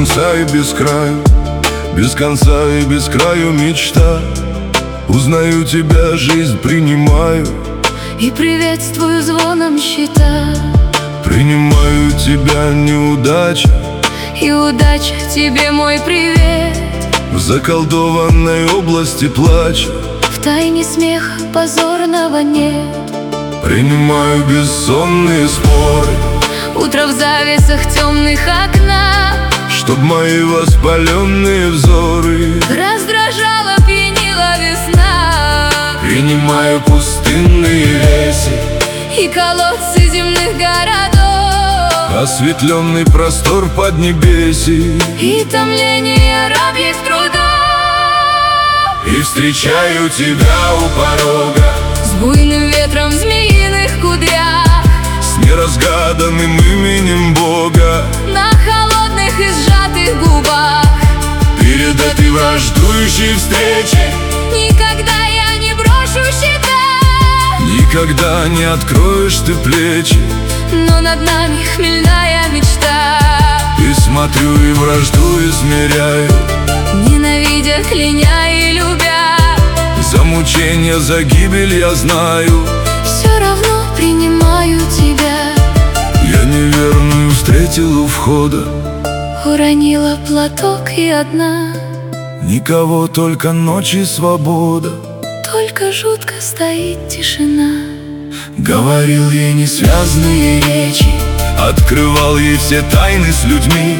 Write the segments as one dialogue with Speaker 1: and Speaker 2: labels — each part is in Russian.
Speaker 1: конца и без краю, без конца и без краю мечта. Узнаю тебя, жизнь принимаю
Speaker 2: и приветствую звоном счета.
Speaker 1: Принимаю тебя, неудача,
Speaker 2: и удача тебе мой привет.
Speaker 1: В заколдованной области плача,
Speaker 2: в тайне смеха позорного нет.
Speaker 1: Принимаю бессонные споры,
Speaker 2: утро в завесах темных окна,
Speaker 1: чтоб мои воспаленные взоры
Speaker 2: раздражала, пьянила весна.
Speaker 1: Принимаю пустынные леси
Speaker 2: и колодцы земных городов,
Speaker 1: осветленный простор поднебесий
Speaker 2: и томление рабьих трудов.
Speaker 1: И встречаю тебя у порога
Speaker 2: с буйным ветром в змеиных кудрях,
Speaker 1: с неразгаданным именем Бога
Speaker 2: на холодных и сжатых губах.
Speaker 1: Перед этой враждующей встречей
Speaker 2: никогда я не брошу щита,
Speaker 1: никогда не откроешь ты плечи,
Speaker 2: но над нами хмельная мечта.
Speaker 1: И смотрю, и вражду измеряю,
Speaker 2: ненавидя, кляня и любя.
Speaker 1: За мучения, за гибель я знаю,
Speaker 2: все равно принимаю тебя.
Speaker 1: Я неверную встретил у входа,
Speaker 2: уронила платок и одна.
Speaker 1: никого, только ночь и свобода.
Speaker 2: Только жутко стоит тишина.
Speaker 1: Говорил ей несвязные речи, открывал ей все тайны с людьми,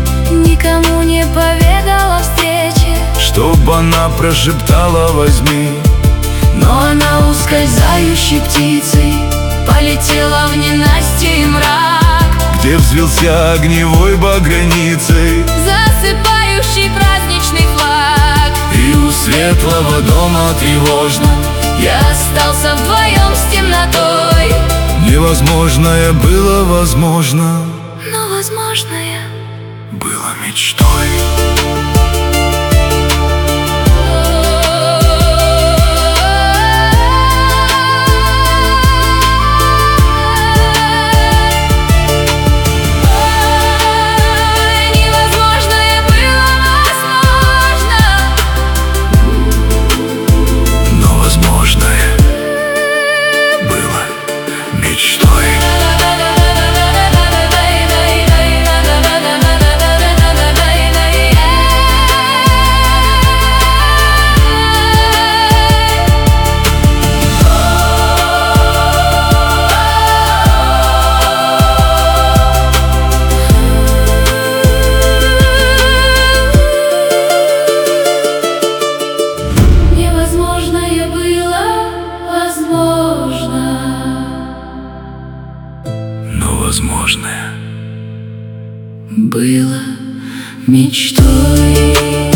Speaker 2: никому не поведал о встрече,
Speaker 1: чтоб она прошептала возьми.
Speaker 2: но она ускользающей птицей полетела в ненастье и мрак,
Speaker 1: Где взвился огневой багряницей,
Speaker 2: засыпающий праздничный флаг.
Speaker 1: и у светлого дома тревожно
Speaker 2: Я остался вдвоем с темнотой,
Speaker 1: невозможное было возможно,
Speaker 2: но возможное
Speaker 1: было мечтой. Возможное
Speaker 2: было мечтой.